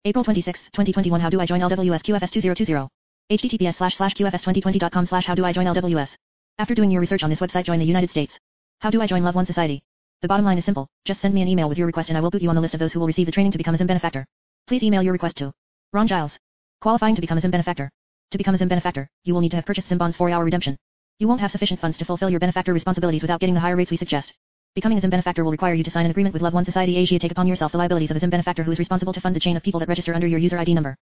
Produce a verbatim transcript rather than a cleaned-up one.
April twenty-sixth, twenty twenty-one. How do I join L W S Q F S two zero two zero? https slash slash qfs2020.com slash how do I join L W S. After doing your research on this website, join the United States. How do I join Love One Society? The bottom line is simple. Just send me an email with your request and I will put you on the list of those who will receive the training to become a Zim benefactor. Please email your request to Ron Giles. Qualifying to become a Zim benefactor. To become a Zim benefactor, you will need to have purchased Zim bonds for our redemption. You won't have sufficient funds to fulfill your benefactor responsibilities without getting the higher rates we suggest. Becoming a Zim benefactor will require you to sign an agreement with Love One Society Asia. Take upon yourself the liabilities of a Zim benefactor who is responsible to fund the chain of people that register under your user I D number.